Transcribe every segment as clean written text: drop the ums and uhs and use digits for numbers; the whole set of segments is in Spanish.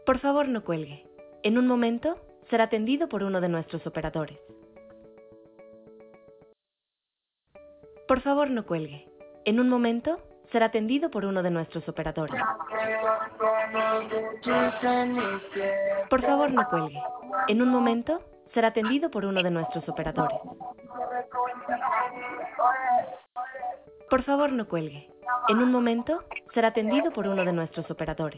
Por favor, no cuelgue. En un momento, será atendido por uno de nuestros operadores. Por favor, no cuelgue. En un momento, será atendido por uno de nuestros operadores. Por favor, no cuelgue. En un momento, será atendido por uno de nuestros operadores. Por favor, no cuelgue. En un momento, será atendido por uno de nuestros operadores.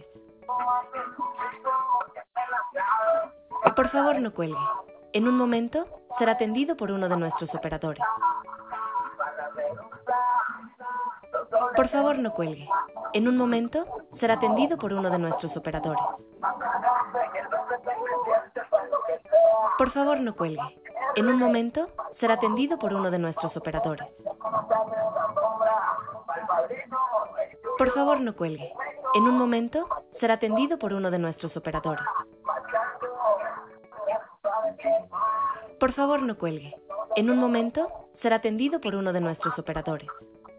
Por favor, no cuelgue. En un momento, será atendido por uno de nuestros operadores. Por favor, no cuelgue. En un momento, será atendido por uno de nuestros operadores. Por favor, no cuelgue. En un momento, será atendido por uno de nuestros operadores. Por favor, no cuelgue. En un momento, será atendido por uno de nuestros operadores. Por favor, no cuelgue. En un momento, será atendido por uno de nuestros operadores.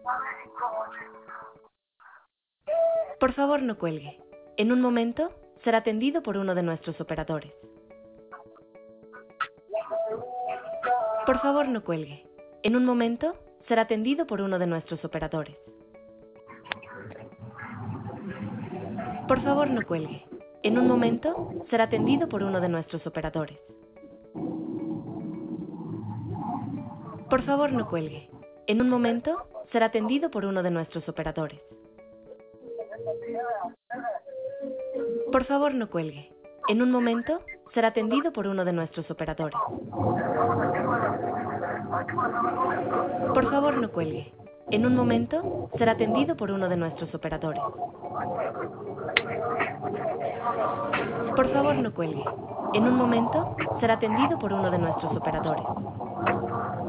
Por favor, no cuelgue. En un momento, será atendido por uno de nuestros operadores. Por favor, no cuelgue. En un momento, será atendido por uno de nuestros operadores. Por favor, no cuelgue. En un momento, será atendido por uno de nuestros operadores. Por favor, no cuelgue. En un momento, será atendido por uno de nuestros operadores. Por favor, no cuelgue. En un momento, será atendido por uno de nuestros operadores. Por favor, no cuelgue. En un momento, será atendido por uno de nuestros operadores. Por favor, no cuelgue. En un momento, será atendido por uno de nuestros operadores.